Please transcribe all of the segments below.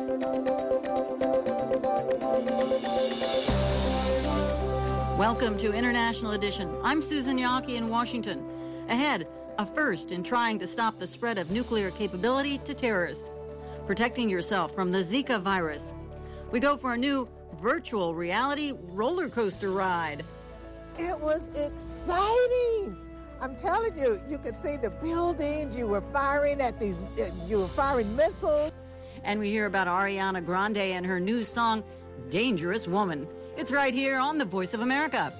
Welcome to International Edition. I'm Susan Yaki in Washington. Ahead, a first in trying to stop the spread of nuclear capability to terrorists. Protecting yourself from the Zika virus. We go for a new virtual reality roller coaster ride. It was exciting. I'm telling you, you could see the buildings. You were firing missiles. And we hear about Ariana Grande and her new song, Dangerous Woman. It's right here on The Voice of America.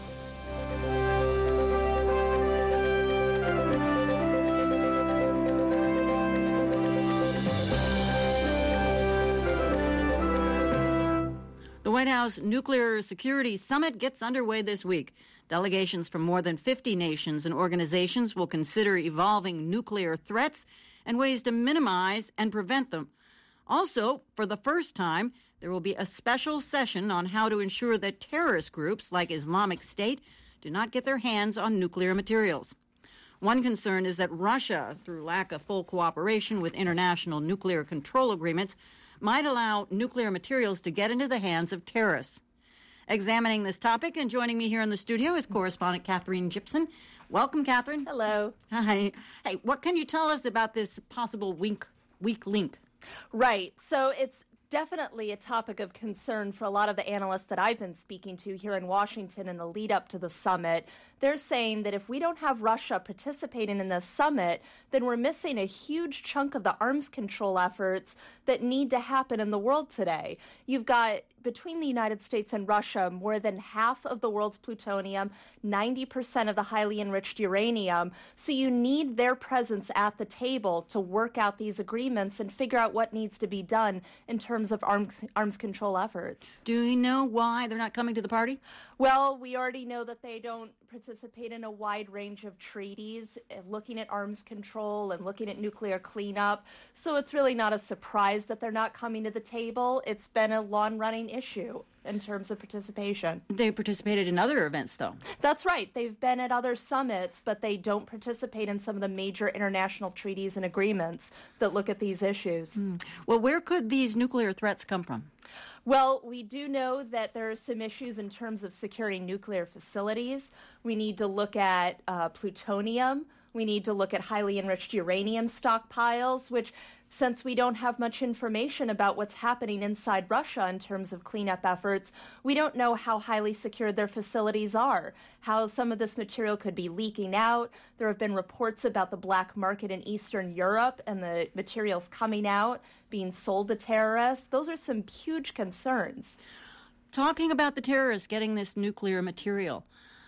The White House Nuclear Security Summit gets underway this week. Delegations from more than 50 nations and organizations will consider evolving nuclear threats and ways to minimize and prevent them. Also, for the first time, there will be a special session on how to ensure that terrorist groups like Islamic State do not get their hands on nuclear materials. One concern is that Russia, through lack of full cooperation with international nuclear control agreements, might allow nuclear materials to get into the hands of terrorists. Examining this topic and joining me here in the studio is correspondent Catherine Gibson. Welcome, Catherine. Hello. Hi. Hey, what can you tell us about this possible weak link? Right. So it's definitely a topic of concern for a lot of the analysts that I've been speaking to here in Washington in the lead up to the summit. They're saying that if we don't have Russia participating in this summit, then we're missing a huge chunk of the arms control efforts that need to happen in the world today. You've got, between the United States and Russia, more than half of the world's plutonium, 90% of the highly enriched uranium. So you need their presence at the table to work out these agreements and figure out what needs to be done in terms of arms control efforts. Do you know why they're not coming to the party? Well, we already know that they don't participate in a wide range of treaties, looking at arms control and looking at nuclear cleanup. So it's really not a surprise that they're not coming to the table. It's been a long-running issue in terms of participation. They participated in other events, though. That's right. They've been at other summits, but they don't participate in some of the major international treaties and agreements that look at these issues. Well, where could these nuclear threats come from? Well, we do know that there are some issues in terms of securing nuclear facilities. We need to look at plutonium. We need to look at highly enriched uranium stockpiles, which, since we don't have much information about what's happening inside Russia in terms of cleanup efforts, we don't know how highly secured their facilities are, how some of this material could be leaking out. There have been reports about the black market in Eastern Europe and the materials coming out, being sold to terrorists. Those are some huge concerns. Talking about the terrorists getting this nuclear material,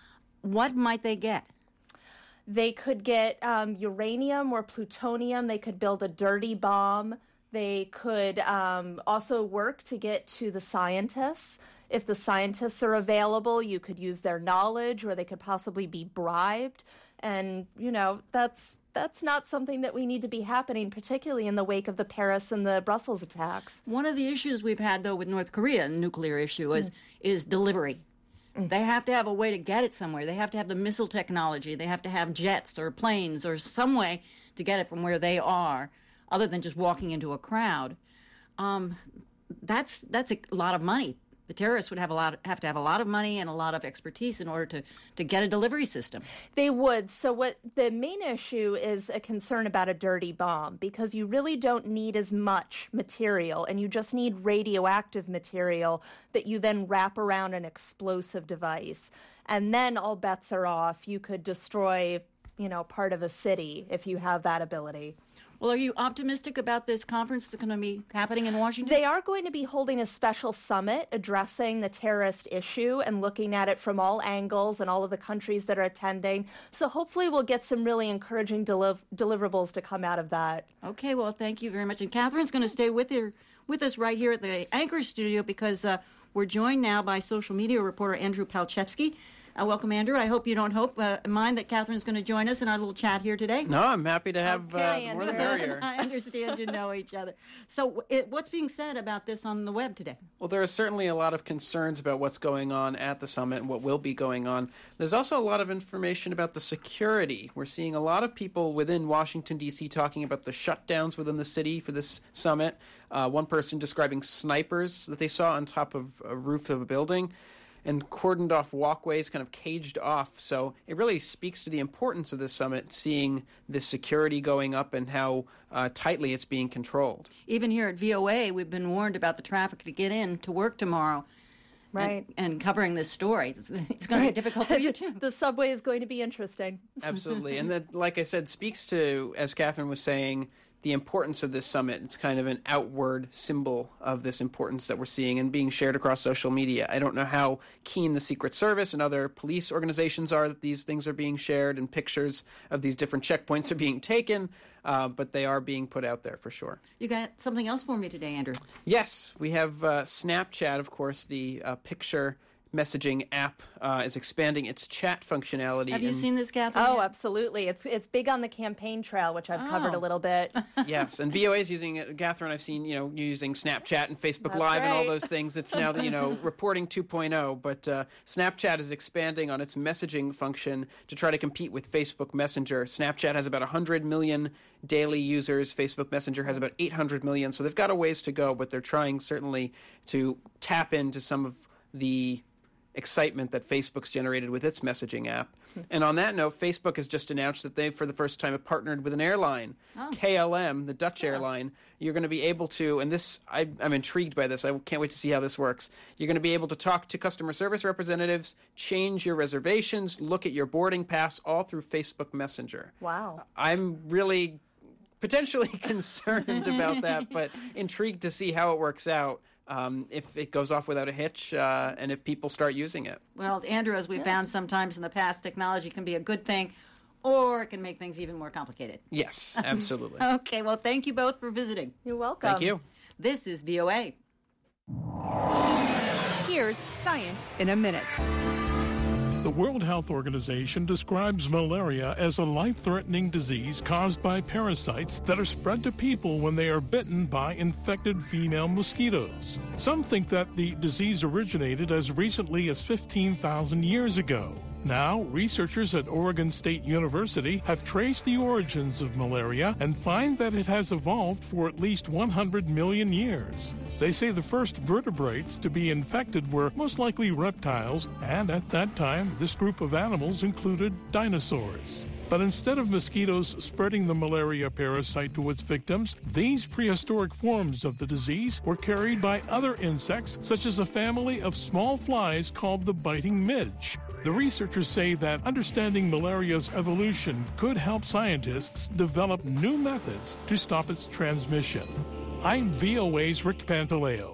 what might they get? They could get uranium or plutonium. They could build a dirty bomb. They could also work to get to the scientists. If the scientists are available, you could use their knowledge, or they could possibly be bribed. And, you know, that's not something that we need to be happening, particularly in the wake of the Paris and the Brussels attacks. One of the issues we've had, though, with North Korea, the nuclear issue, is delivery. They have to have a way to get it somewhere. They have to have the missile technology. They have to have jets or planes or some way to get it from where they are, other than just walking into a crowd. That's a lot of money. The terrorists would have to have a lot of money and a lot of expertise in order to get a delivery system. They would. So what the main issue is a concern about a dirty bomb, because you really don't need as much material, and you just need radioactive material that you then wrap around an explosive device. And then all bets are off. You could destroy, part of a city if you have that ability. Well, are you optimistic about this conference that's going to be happening in Washington? They are going to be holding a special summit addressing the terrorist issue and looking at it from all angles and all of the countries that are attending. So hopefully we'll get some really encouraging deliverables to come out of that. Okay, well, thank you very much. And Catherine's going to stay with us right here at the Anchor Studio, because we're joined now by social media reporter Andrew Palczewski. Welcome, Andrew. I hope you don't mind that Catherine's going to join us in our little chat here today. No, I'm happy to have more the merrier. I understand you know each other. So what's being said about this on the web today? Well, there are certainly a lot of concerns about what's going on at the summit and what will be going on. There's also a lot of information about the security. We're seeing a lot of people within Washington, D.C. talking about the shutdowns within the city for this summit. One person describing snipers that they saw on top of a roof of a building and cordoned off walkways, kind of caged off. So it really speaks to the importance of this summit, seeing the security going up and how tightly it's being controlled. Even here at VOA, we've been warned about the traffic to get in to work tomorrow. Right. And covering this story. It's going to be difficult for you, too. The subway is going to be interesting. Absolutely. And that, like I said, speaks to, as Catherine was saying, the importance of this summit. It's kind of an outward symbol of this importance that we're seeing and being shared across social media. I don't know how keen the Secret Service and other police organizations are that these things are being shared and pictures of these different checkpoints are being taken, but they are being put out there for sure. You got something else for me today, Andrew? Yes, we have Snapchat, of course, the picture messaging app is expanding its chat functionality. Have you seen this, Catherine? Oh, absolutely. It's big on the campaign trail, which I've covered a little bit. Yes, and VOA is using it. Catherine, I've seen, using Snapchat and Facebook Live and all those things. It's now, reporting 2.0, but Snapchat is expanding on its messaging function to try to compete with Facebook Messenger. Snapchat has about 100 million daily users. Facebook Messenger has about 800 million, so they've got a ways to go, but they're trying certainly to tap into some of the excitement that Facebook's generated with its messaging app. And on that note, Facebook has just announced that they, for the first time, have partnered with an airline, KLM, the Dutch airline. You're going to be able to, and this, I'm intrigued by this. I can't wait to see how this works. You're going to be able to talk to customer service representatives, change your reservations, look at your boarding pass, all through Facebook Messenger. Wow. I'm really potentially concerned about that, but intrigued to see how it works out. If it goes off without a hitch and if people start using it. Well, Andrew, as we found sometimes in the past, technology can be a good thing or it can make things even more complicated. Yes, absolutely. Okay, well, thank you both for visiting. You're welcome. Thank you. This is VOA. Here's Science in a Minute. The World Health Organization describes malaria as a life-threatening disease caused by parasites that are spread to people when they are bitten by infected female mosquitoes. Some think that the disease originated as recently as 15,000 years ago. Now, researchers at Oregon State University have traced the origins of malaria and find that it has evolved for at least 100 million years. They say the first vertebrates to be infected were most likely reptiles, and at that time, this group of animals included dinosaurs. But instead of mosquitoes spreading the malaria parasite to its victims, these prehistoric forms of the disease were carried by other insects, such as a family of small flies called the biting midge. The researchers say that understanding malaria's evolution could help scientists develop new methods to stop its transmission. I'm VOA's Rick Pantaleo.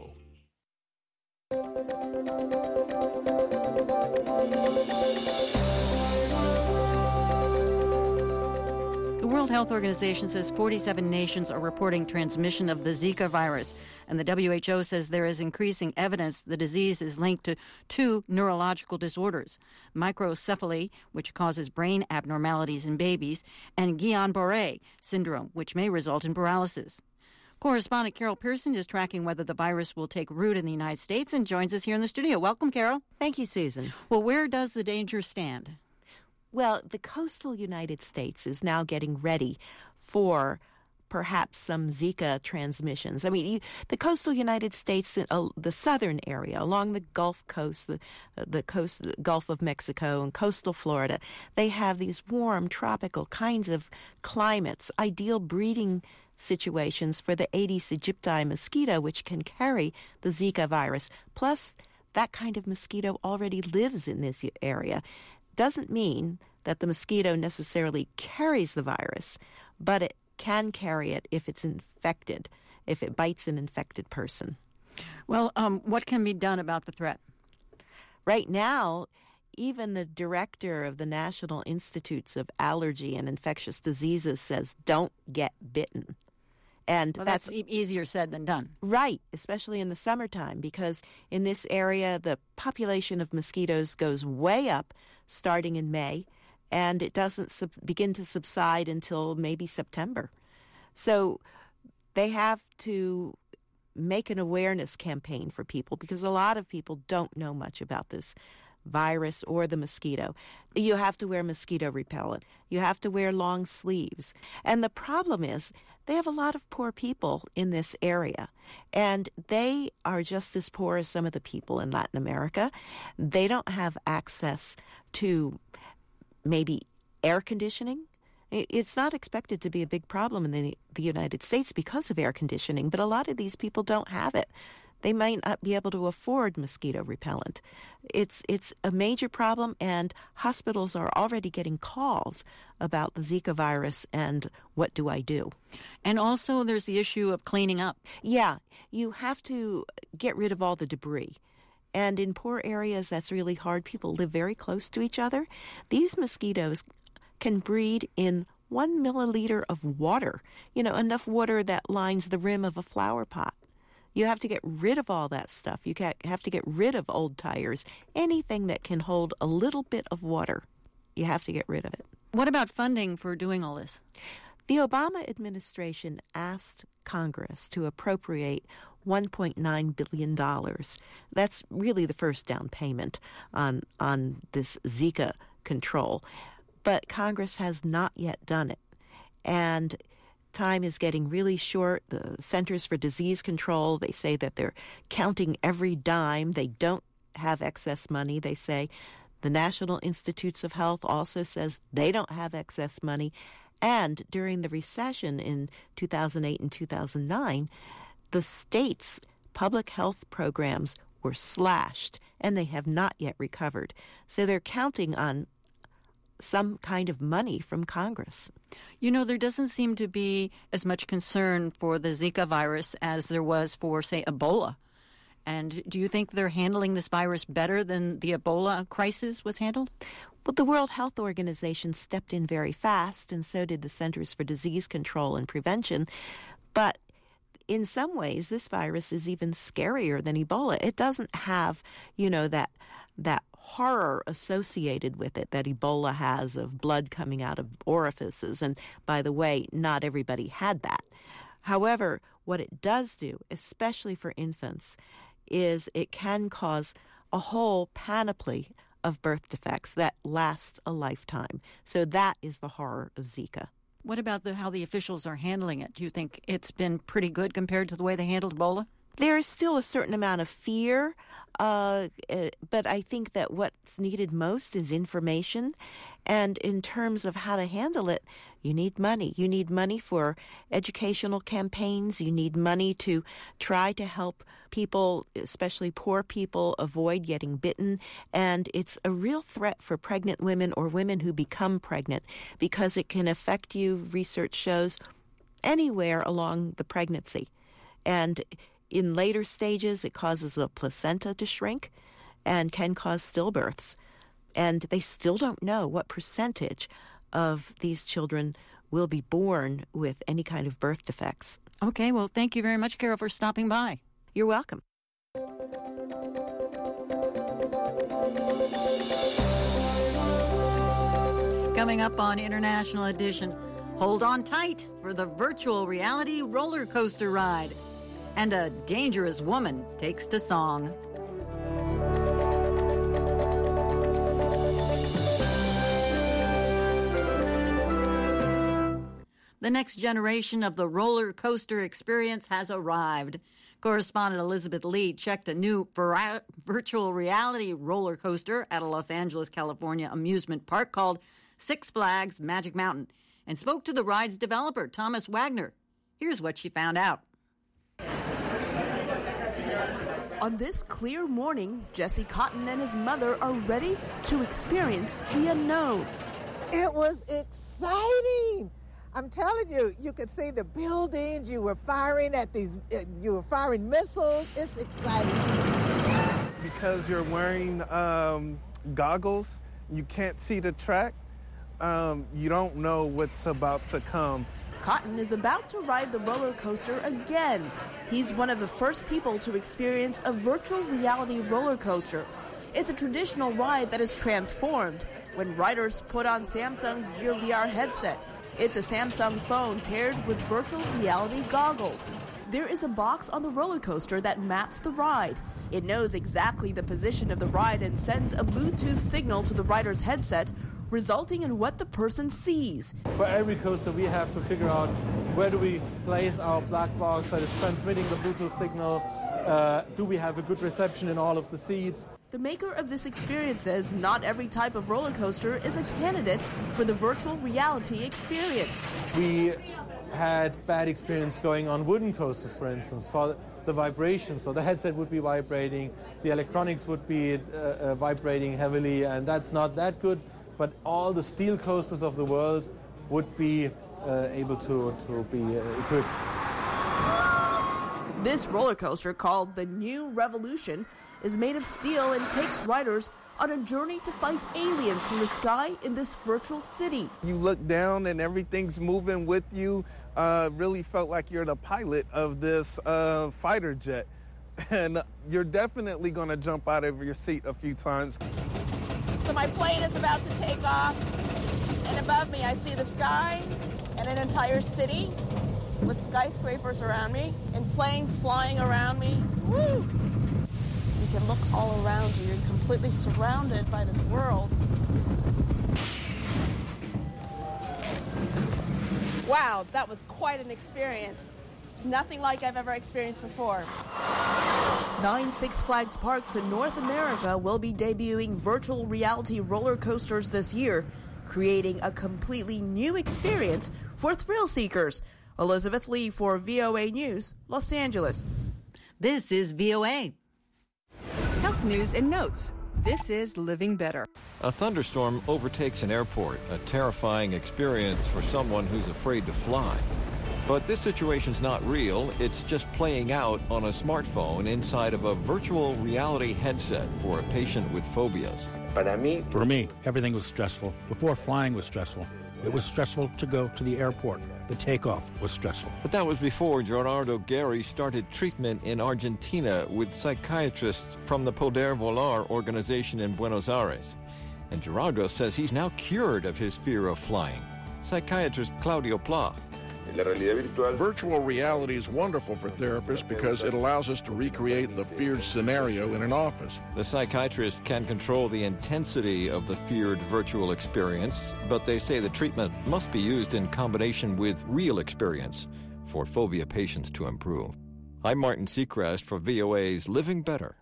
The World Health Organization says 47 nations are reporting transmission of the Zika virus, and the WHO says there is increasing evidence the disease is linked to two neurological disorders, microcephaly, which causes brain abnormalities in babies, and Guillain-Barré syndrome, which may result in paralysis. Correspondent Carol Pearson is tracking whether the virus will take root in the United States and joins us here in the studio. Welcome, Carol. Thank you, Susan. Well, where does the danger stand? Well, the coastal United States is now getting ready for perhaps some Zika transmissions. I mean, the coastal United States, the southern area, along the Gulf Coast, the Gulf of Mexico and coastal Florida, they have these warm, tropical kinds of climates, ideal breeding situations for the Aedes aegypti mosquito, which can carry the Zika virus. Plus, that kind of mosquito already lives in this area. Doesn't mean that the mosquito necessarily carries the virus, but it can carry it if it's infected, if it bites an infected person. Well, what can be done about the threat? Right now, even the director of the National Institutes of Allergy and Infectious Diseases says, don't get bitten. And that's easier said than done. Right, especially in the summertime, because in this area, the population of mosquitoes goes way up starting in May, and it doesn't begin to subside until maybe September. So they have to make an awareness campaign for people, because a lot of people don't know much about this virus or the mosquito. You have to wear mosquito repellent. You have to wear long sleeves. And the problem is they have a lot of poor people in this area, and they are just as poor as some of the people in Latin America. They don't have access to maybe air conditioning. It's not expected to be a big problem in the United States because of air conditioning, but a lot of these people don't have it. They might not be able to afford mosquito repellent. It's a major problem, and hospitals are already getting calls about the Zika virus and what do I do. And also there's the issue of cleaning up. Yeah, you have to get rid of all the debris. And in poor areas, that's really hard. People live very close to each other. These mosquitoes can breed in 1 milliliter of water, enough water that lines the rim of a flower pot. You have to get rid of all that stuff. You have to get rid of old tires. Anything that can hold a little bit of water, you have to get rid of it. What about funding for doing all this? The Obama administration asked Congress to appropriate $1.9 billion. That's really the first down payment on this Zika control. But Congress has not yet done it. And time is getting really short. The Centers for Disease Control, they say that they're counting every dime. They don't have excess money, they say. The National Institutes of Health also says they don't have excess money. And during the recession in 2008 and 2009, the states' public health programs were slashed, and they have not yet recovered. So they're counting on some kind of money from Congress. There doesn't seem to be as much concern for the Zika virus as there was for, say, Ebola. And do you think they're handling this virus better than the Ebola crisis was handled? Well, the World Health Organization stepped in very fast, and so did the Centers for Disease Control and Prevention. But in some ways, this virus is even scarier than Ebola. It doesn't have, that horror associated with it that Ebola has of blood coming out of orifices. And by the way, not everybody had that. However, what it does do, especially for infants, is it can cause a whole panoply of birth defects that last a lifetime. So that is the horror of Zika. What about how the officials are handling it? Do you think it's been pretty good compared to the way they handled Ebola? There is still a certain amount of fear, but I think that what's needed most is information. And in terms of how to handle it, you need money. You need money for educational campaigns. You need money to try to help people, especially poor people, avoid getting bitten. And it's a real threat for pregnant women or women who become pregnant because it can affect you, research shows, anywhere along the pregnancy. And in later stages, it causes the placenta to shrink and can cause stillbirths. And they still don't know what percentage of these children will be born with any kind of birth defects. Okay, well, thank you very much, Carol, for stopping by. You're welcome. Coming up on International Edition, hold on tight for the virtual reality roller coaster ride. And a dangerous woman takes to song. The next generation of the roller coaster experience has arrived. Correspondent Elizabeth Lee checked a new virtual reality roller coaster at a Los Angeles, California amusement park called Six Flags Magic Mountain and spoke to the ride's developer, Thomas Wagner. Here's what she found out. On this clear morning, Jesse Cotton and his mother are ready to experience the unknown. It was exciting. I'm telling you, you could see the buildings. You were firing at you were firing missiles. It's exciting. Because you're wearing goggles, you can't see the track. You don't know what's about to come. Cotton is about to ride the roller coaster again. He's one of the first people to experience a virtual reality roller coaster. It's a traditional ride that is transformed when riders put on Samsung's Gear VR headset. It's a Samsung phone paired with virtual reality goggles. There is a box on the roller coaster that maps the ride. It knows exactly the position of the ride and sends a Bluetooth signal to the rider's headset, resulting in what the person sees. For every coaster, we have to figure out where do we place our black box that is transmitting the Bluetooth signal. Do we have a good reception in all of the seats? The maker of this experience says not every type of roller coaster is a candidate for the virtual reality experience. We had bad experience going on wooden coasters, for instance, for the vibration. So the headset would be vibrating, the electronics would be vibrating heavily, and that's not that good. But all the steel coasters of the world would be able to be equipped. This roller coaster, called the New Revolution, is made of steel and takes riders on a journey to fight aliens from the sky in this virtual city. You look down and everything's moving with you. Really felt like you're the pilot of this fighter jet. And you're definitely going to jump out of your seat a few times. So my plane is about to take off, and above me I see the sky and an entire city with skyscrapers around me and planes flying around me. Woo! You can look all around you. You're completely surrounded by this world. Wow, that was quite an experience. Nothing like I've ever experienced before. 9 Six Flags parks in North America will be debuting virtual reality roller coasters this year, creating a completely new experience for thrill seekers. Elizabeth Lee for VOA News, Los Angeles. This is VOA. Health news and notes. This is Living Better. A thunderstorm overtakes an airport, a terrifying experience for someone who's afraid to fly. But this situation's not real. It's just playing out on a smartphone inside of a virtual reality headset for a patient with phobias. For me, everything was stressful. Before flying was stressful. It was stressful to go to the airport. The takeoff was stressful. But that was before Gerardo Gary started treatment in Argentina with psychiatrists from the Poder Volar organization in Buenos Aires. And Gerardo says he's now cured of his fear of flying. Psychiatrist Claudio Pla. Virtual reality is wonderful for therapists because it allows us to recreate the feared scenario in an office. The psychiatrist can control the intensity of the feared virtual experience, but they say the treatment must be used in combination with real experience for phobia patients to improve. I'm Martin Seacrest for VOA's Living Better.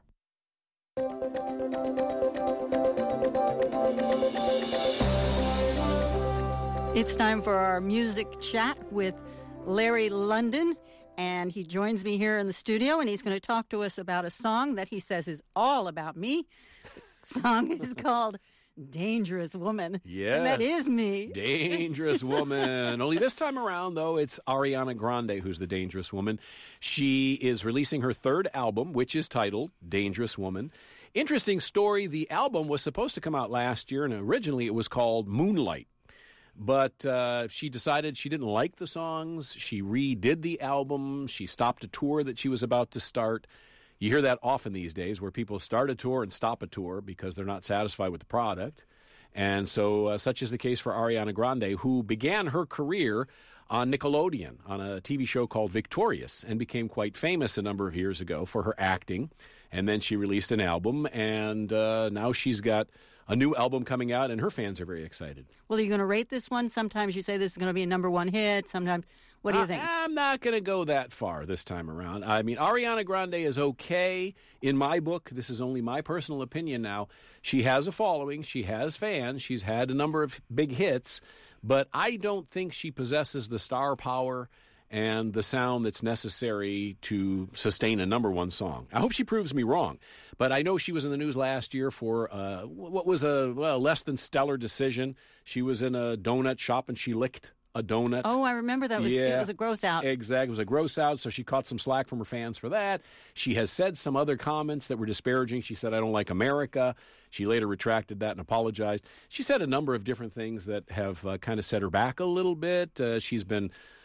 It's time for our music chat with Larry London, and he joins me here in the studio, and he's going to talk to us about a song that he says is all about me. The song is called Dangerous Woman. Yes. And that is me. Dangerous Woman. Only this time around, though, it's Ariana Grande who's the dangerous woman. She is releasing her third album, which is titled Dangerous Woman. Interesting story. The album was supposed to come out last year, and originally it was called Moonlight. But she decided she didn't like the songs. She redid the album. She stopped a tour that she was about to start. You hear that often these days where people start a tour and stop a tour because they're not satisfied with the product. And so such is the case for Ariana Grande, who began her career on Nickelodeon on a TV show called Victorious and became quite famous a number of years ago for her acting. And then she released an album, and now she's got a new album coming out, and her fans are very excited. Well, are you going to rate this one? Sometimes you say this is going to be a number one hit. Sometimes, what do you think? I'm not going to go that far this time around. I mean, Ariana Grande is okay in my book. This is only my personal opinion now. She has a following. She has fans. She's had a number of big hits, but I don't think she possesses the star power and the sound that's necessary to sustain a number one song. I hope she proves me wrong. But I know she was in the news last year for what was a less than stellar decision. She was in a donut shop and she licked a donut. Oh, I remember that. It was a gross out. Exactly. It was a gross out, so she caught some slack from her fans for that. She has said some other comments that were disparaging. She said, "I don't like America." She later retracted that and apologized. She said a number of different things that have kind of set her back a little bit. She's been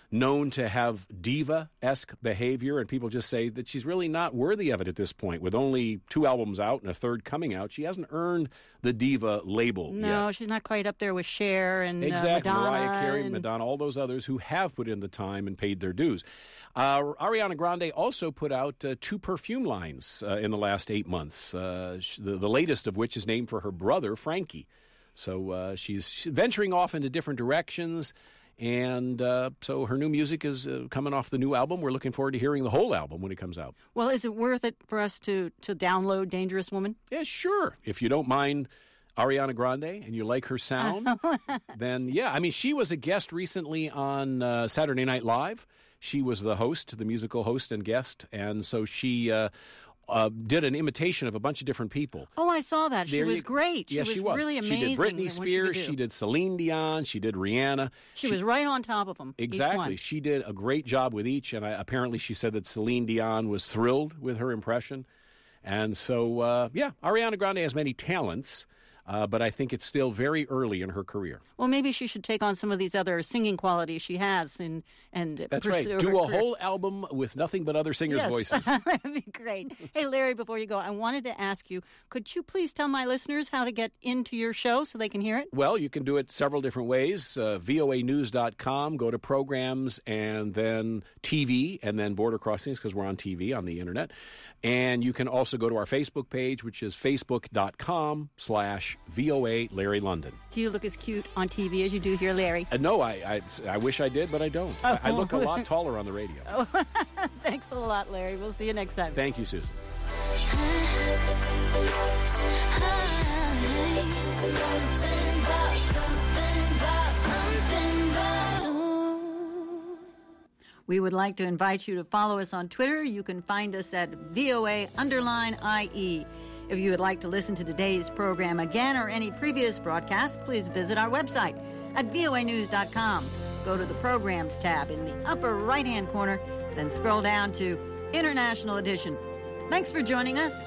known to have diva-esque behavior, and people just say that she's really not worthy of it at this point. With only 2 albums out and a third coming out, she hasn't earned the diva label yet. No, she's not quite up there with Cher and exactly. Madonna. Mariah Carey, Madonna, all those others who have put in the time and paid their dues. Ariana Grande also put out 2 perfume lines in the last 8 months, the latest of which is named for her brother, Frankie. So she's venturing off into different directions, and so her new music is coming off the new album. We're looking forward to hearing the whole album when it comes out. Well, is it worth it for us to download Dangerous Woman? Yeah, sure. If you don't mind Ariana Grande and you like her sound, then yeah. I mean, she was a guest recently on Saturday Night Live. She was the host, the musical host and guest, and so she did an imitation of a bunch of different people. Oh, I saw that. She was great. Yes, she was really amazing. She did Britney Spears, she did Celine Dion, she did Rihanna. She was right on top of them. Exactly. She did a great job with each, and apparently she said that Celine Dion was thrilled with her impression. And so, yeah, Ariana Grande has many talents. But I think it's still very early in her career. Well, maybe she should take on some of these other singing qualities she has and that's right. Do a whole album with nothing but other singers' voices. That'd be great. Hey, Larry, before you go, I wanted to ask you, could you please tell my listeners how to get into your show so they can hear it? Well, you can do it several different ways. voanews.com, go to programs and then TV and then Border Crossings because we're on TV on the internet. And you can also go to our Facebook page, which is facebook.com/VOA Larry London. Do you look as cute on TV as you do here, Larry? No, I wish I did, but I don't. Oh. I look a lot taller on the radio. Oh. Thanks a lot, Larry. We'll see you next time. Thank you, Susan. We would like to invite you to follow us on Twitter. You can find us at VOA_IE. If you would like to listen to today's program again or any previous broadcasts, please visit our website at voanews.com. Go to the Programs tab in the upper right-hand corner, then scroll down to International Edition. Thanks for joining us.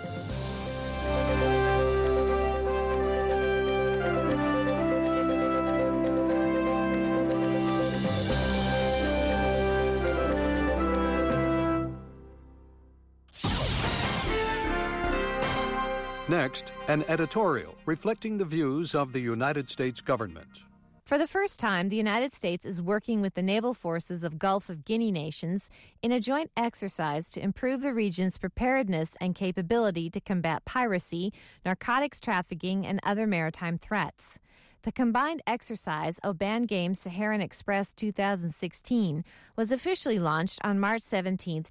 Next, an editorial reflecting the views of the United States government. For the first time, the United States is working with the naval forces of Gulf of Guinea nations in a joint exercise to improve the region's preparedness and capability to combat piracy, narcotics trafficking, and other maritime threats. The combined exercise, Oban Games Saharan Express 2016, was officially launched on March 17,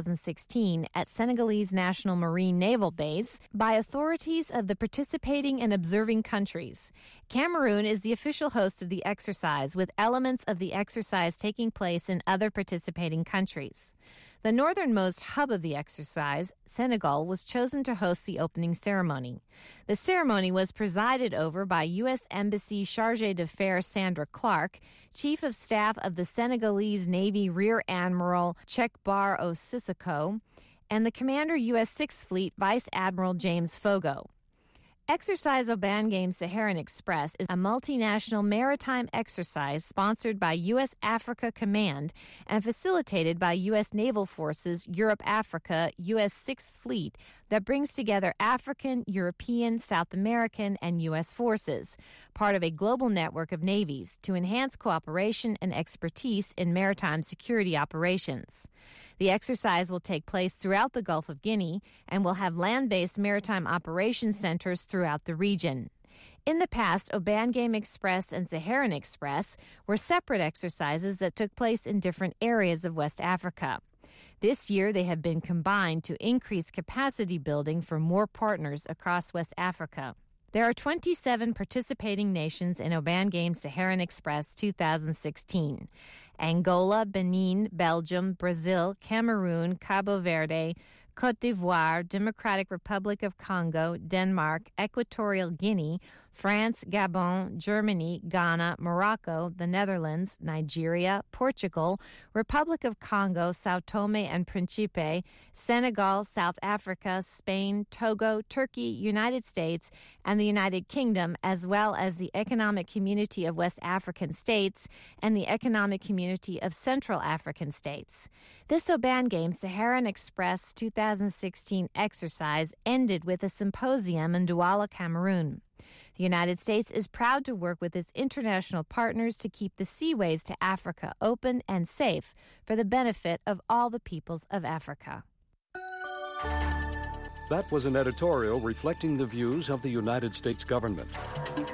2016 at Senegalese National Marine Naval Base by authorities of the participating and observing countries. Cameroon is the official host of the exercise, with elements of the exercise taking place in other participating countries. The northernmost hub of the exercise, Senegal, was chosen to host the opening ceremony. The ceremony was presided over by U.S. Embassy Chargé d'Affaires Sandra Clark, Chief of Staff of the Senegalese Navy Rear Admiral Chekbar Osisoko, and the Commander U.S. Sixth Fleet Vice Admiral James Fogo. Exercise Oban Games Saharan Express is a multinational maritime exercise sponsored by U.S. Africa Command and facilitated by U.S. Naval Forces Europe-Africa U.S. Sixth Fleet that brings together African, European, South American, and U.S. forces, part of a global network of navies, to enhance cooperation and expertise in maritime security operations. The exercise will take place throughout the Gulf of Guinea and will have land-based maritime operations centers throughout the region. In the past, Oban Game Express and Saharan Express were separate exercises that took place in different areas of West Africa. This year, they have been combined to increase capacity building for more partners across West Africa. There are 27 participating nations in Oban Game Saharan Express 2016. Angola, Benin, Belgium, Brazil, Cameroon, Cabo Verde, Côte d'Ivoire, Democratic Republic of Congo, Denmark, Equatorial Guinea, France, Gabon, Germany, Ghana, Morocco, the Netherlands, Nigeria, Portugal, Republic of Congo, Sao Tome and Principe, Senegal, South Africa, Spain, Togo, Turkey, United States, and the United Kingdom, as well as the Economic Community of West African States and the Economic Community of Central African States. This Oban Games Saharan Express 2016 exercise ended with a symposium in Douala, Cameroon. The United States is proud to work with its international partners to keep the seaways to Africa open and safe for the benefit of all the peoples of Africa. That was an editorial reflecting the views of the United States government.